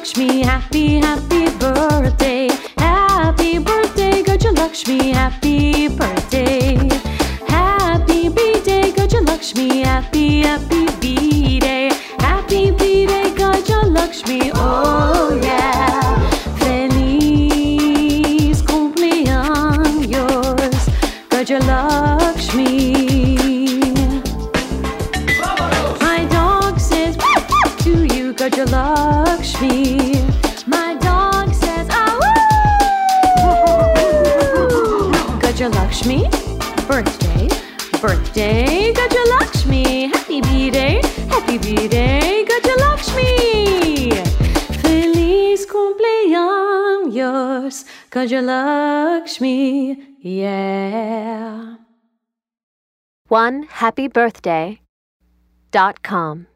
Gajalakshmi, happy, happy birthday. Happy birthday, Gajalakshmi, happy birthday. Happy B-Day, Gajalakshmi, happy, happy B-Day. Happy B-Day, Gajalakshmi, oh yeah. Feliz cumpleaños, Gajalakshmi. My dog says to you, Gajalakshmi. My dog says, Gajalakshmi, birthday, birthday, Gajalakshmi. Happy B-Day, Gajalakshmi. Feliz cumpleaños, Gajalakshmi, yeah. OneHappyBirthday.com